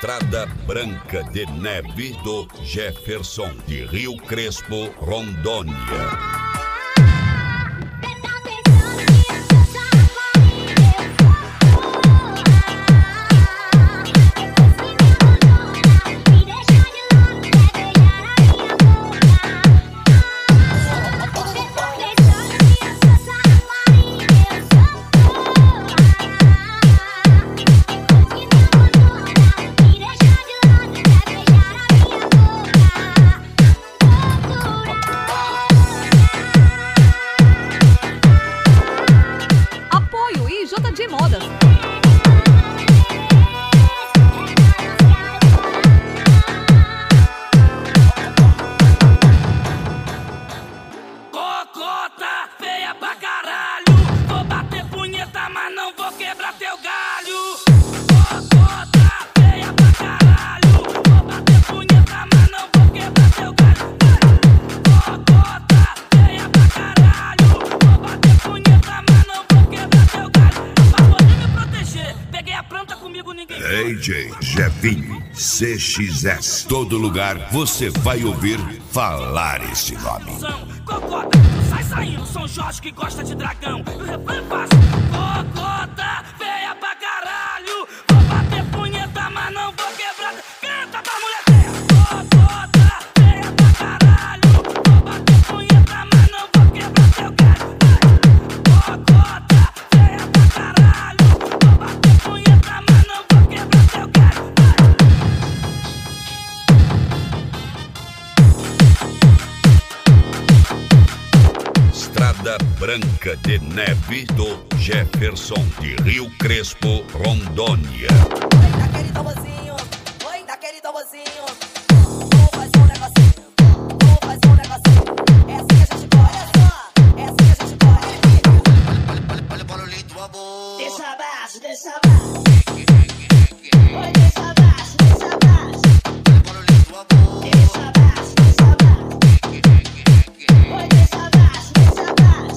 Estrada Branca de Neve do Jefferson, de Rio Crespo, Rondônia. De modas. Cocota, feia pra caralho. Vou bater punheta, mas não vou quebrar teu galho. Cocota, feia pra caralho. Vou bater punheta, mas não vou quebrar teu galho. Cocota, feia pra caralho. Vou bater punheta, mas não vou quebrar teu galho. Pra poder me proteger, peguei a planta comigo, ninguém. DJ Jefinho CXS. Todo lugar você vai ouvir falar esse nome. Cocota, tu sai saindo, São Jorge que gosta de dragão. E o refrão é fácil. Cocota, feia pra caralho. Vou bater punheta, mas não vou quebrar. Canta pra mulher dela. Cocota, feia pra caralho. Vou bater punheta, mas não vou quebrar teu galho. Cocota, feia pra caralho. Vou bater punheta, mas não vou quebrar teu galho. Estrada Branca de Neve do Jefferson, de Rio Crespo, Rondônia. Oi, daquele tamborzinho. Oi, daquele tamborzinho. Vou fazer um negocinho. Vou fazer um negocinho. É assim que a gente corre, olha só. É assim que a gente corre. Olha para o lito, amor. Deixa abaixo, deixa abaixo. Oi, deixa abaixo, deixa abaixo. Olha para o lito, amor. Deixa abaixo, deixa abaixo. Oi, deixa abaixo, deixa abaixo.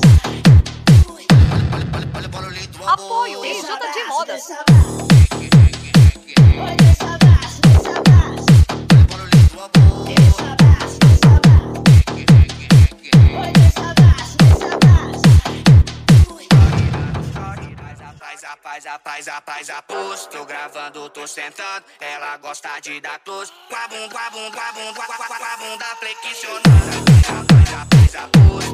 Olha para o lito, amor. Apoio IJ de modas. Deixa abaixo. Oi, deixa abaixo, deixa abaixo. Olha para o lito, amor. Deixa abaixo, deixa abaixo. Oi, deixa abaixo, deixa abaixo. Faz a pose. Tô gravando, tô sentando. Ela gosta de dar close. Com a bunda flexionando. Faz a pose.